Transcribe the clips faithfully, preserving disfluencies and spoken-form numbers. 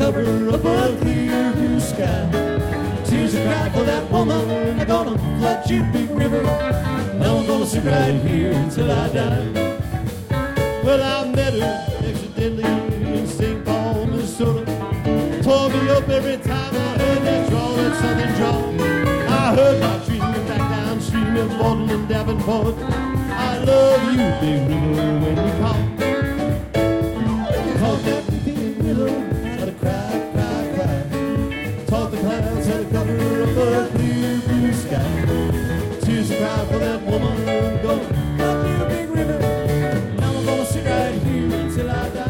cover of a clear blue sky. Tears are cried for that woman, they're gonna flood you, Big River. Now I'm gonna sit right here until I die. Well, I met her accidentally in Saint Paul, Minnesota. Tore me up every time I heard that draw, that southern draw. I heard my dream back downstream in Baldwin and Davenport. I love you, Big River, when you call. Taught that weeping willow how to cry, cry, cry. Taught the clouds how to cover up a clear blue sky. Tears are cry for that woman, go love you, Big River. Now I'm gonna sit right here until I die.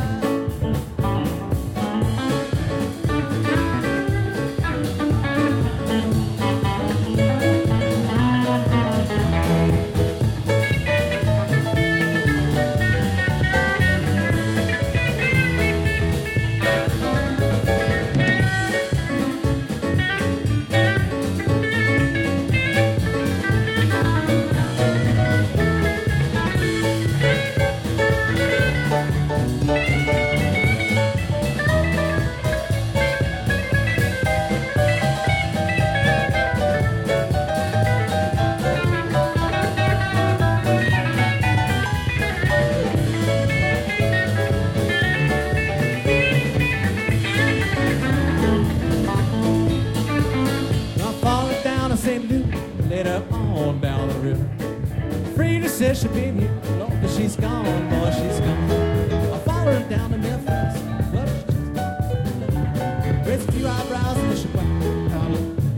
Later on down the river, Frida says she'll be here, Lord, but she's gone, boy, she's gone. I followed her down to Memphis, but she's gone. Raised a few eyebrows and she went down.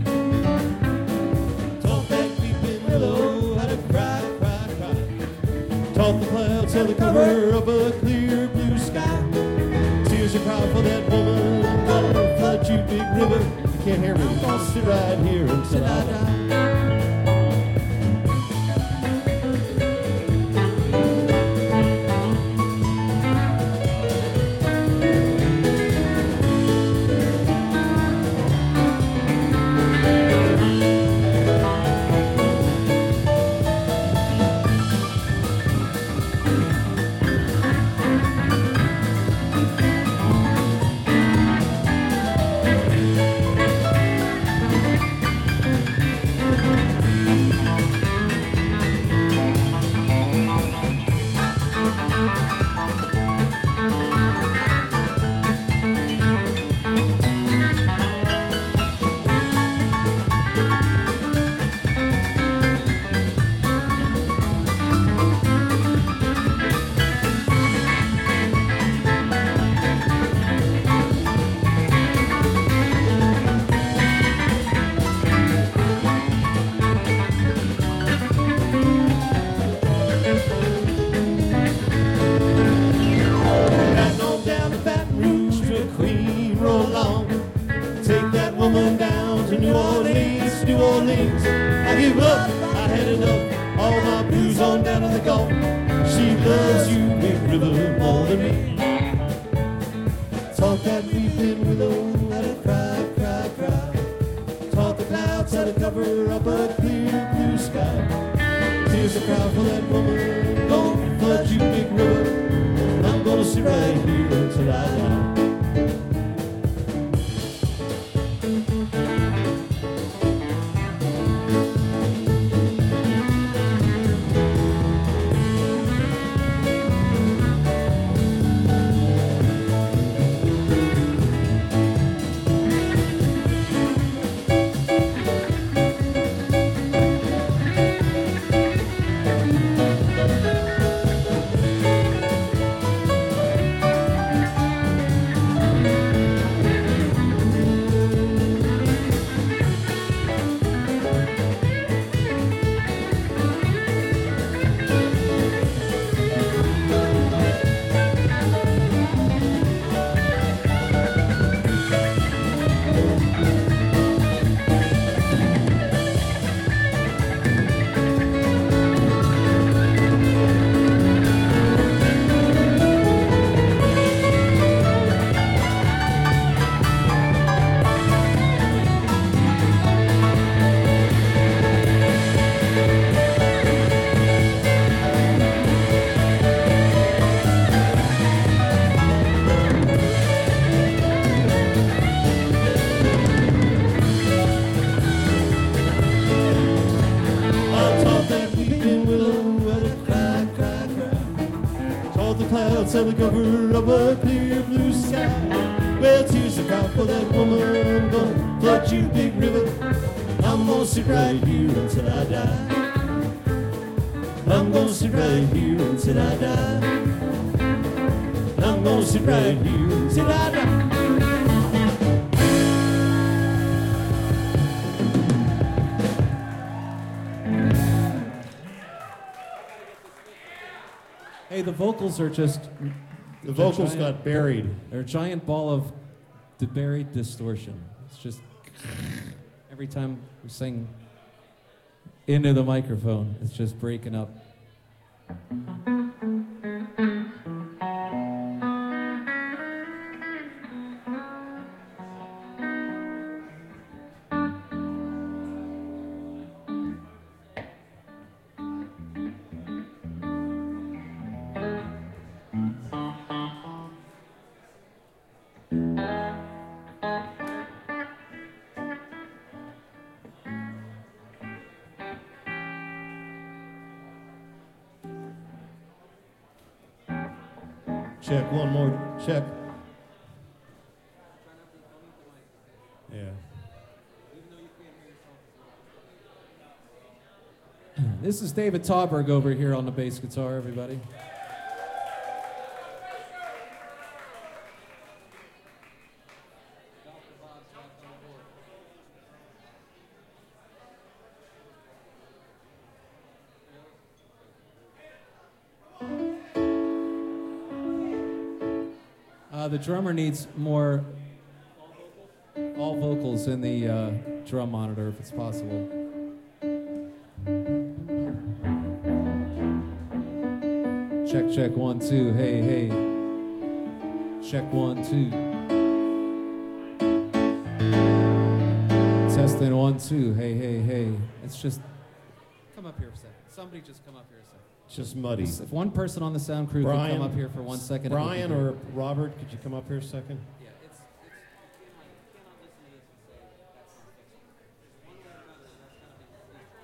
Taught that weeping willow how to cry, cry, cry. Taught the clouds how to cover up a clear blue sky. Tears are crying for that woman, I'm gonna flood you, Big River. You can't hear me, I'm gonna sit right here until I die. New Orleans, New Orleans, I give up, I had enough. All my blues on down to the Gulf. She loves you, Big River, more than me. Taught that weeping willow how to cry, cry, cry. Taught the clouds how to cover up a clear blue sky. Tears are cry for that woman, don't flood you, Big River. I'm gonna sit right here until I die. under the cover of a clear blue sky. Well, tears are out for that woman, gonna flood you, big river. I'm gonna sit right here until I die. I'm gonna sit right here until I die. I'm gonna sit right here until I die. Hey, the vocals are just... The vocals giant, got buried. They're a giant ball of the buried distortion. It's just... Every time we sing into the microphone, it's just breaking up. Check, one more, check. Yeah. This is David Tauberg over here on the bass guitar, everybody. Uh, the drummer needs more all vocals in the uh, drum monitor, if it's possible. Check, check, one, two, hey, hey. Check, one, two. Testing, one, two, hey, hey, hey. It's just, come up here for a second. Somebody just come up here a second. It's just muddy. If one person on the sound crew Brian, could come up here for one second. Brian or Robert, could you come up here a second? Yeah, it's, it's, you cannot listen to this and say that's not fixing. One way or another, that's gotta be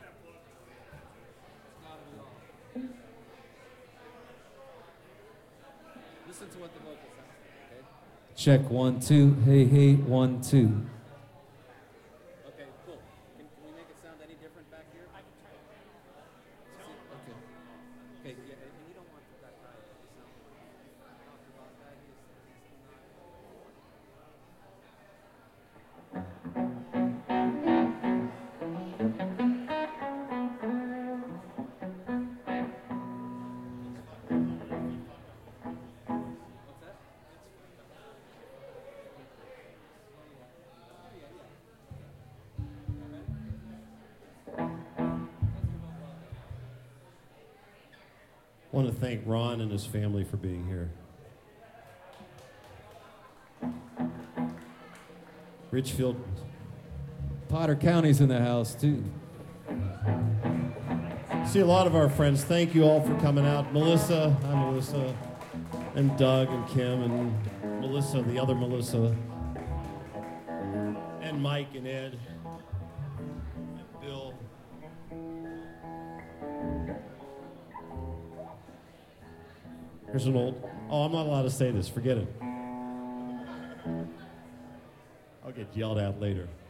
it's gotta be off. Listen to what the vocal sounds like, okay? Check, one, two, hey, hey, one, two. Okay, cool. Can, can we make it sound any different back here? I can try it. Okay. Okay, yeah, and you don't want that guy to sound like that guy. He's, I want to thank Ron and his family for being here. Richfield. Potter County's in the house, too. See a lot of our friends. Thank you all for coming out. Melissa, hi Melissa, and Doug and Kim and Melissa, the other Melissa, and Mike and Ed and Bill. Here's an old, oh, I'm not allowed to say this, forget it. I'll get yelled at later.